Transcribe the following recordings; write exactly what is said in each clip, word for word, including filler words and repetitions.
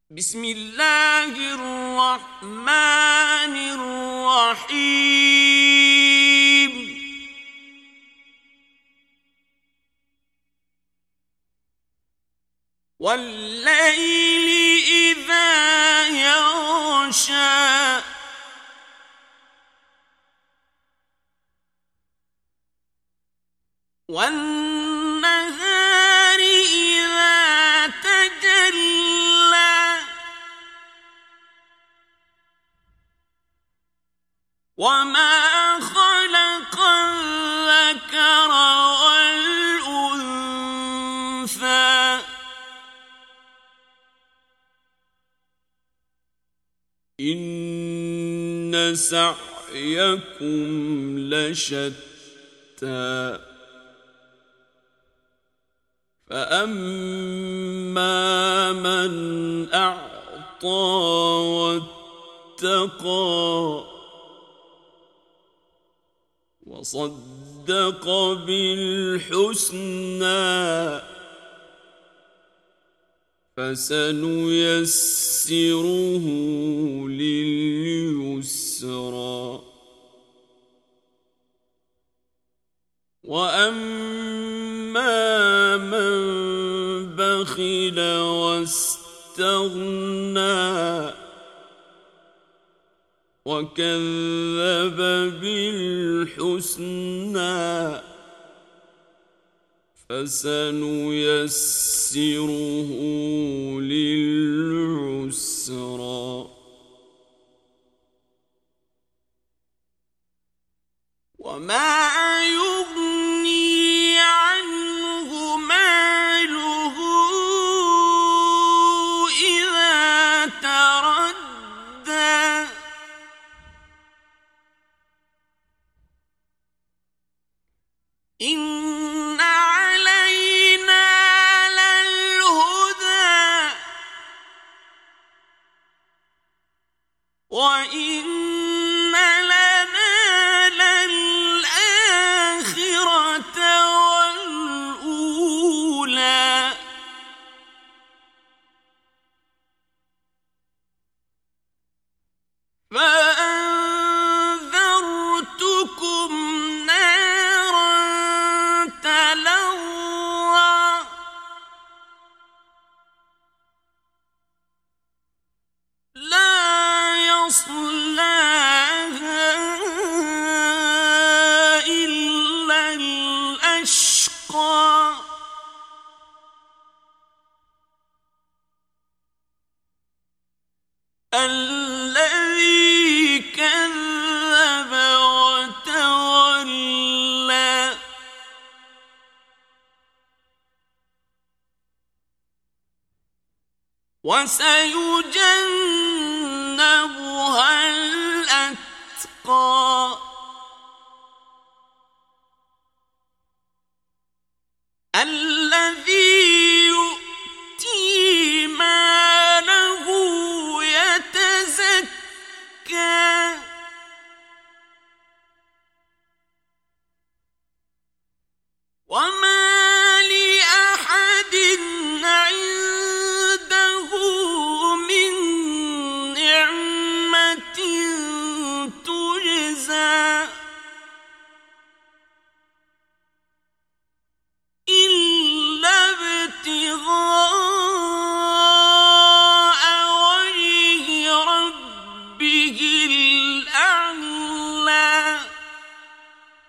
بسم الله الرحمن الرحيم والليل إذا يغشى والنهار إذا تجلى وما خلق الذكر والأنثى إن سعيكم لشتى فأما من أعطى واتقى وصدق بالحسنى فسنيسره لليسرى وأما من بخل واستغنى وكذب بالحسنى فسنيسره للعسرى وما يغني عنه ماله إذا تردى إن علينا للهدى وإن لنا للآخرة والأولى فأنذرتكم نارا تلظى لا يصلاها إلا الأشقى الذي كذب وتولى وسيجنبها الأتقى الذي يؤتي ماله يتزكى وما لأحد عنده من نعمة تجزى إلا ابتغاء وجه ربه الأعلى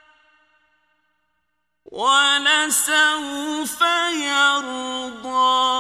ولسوف يرضى.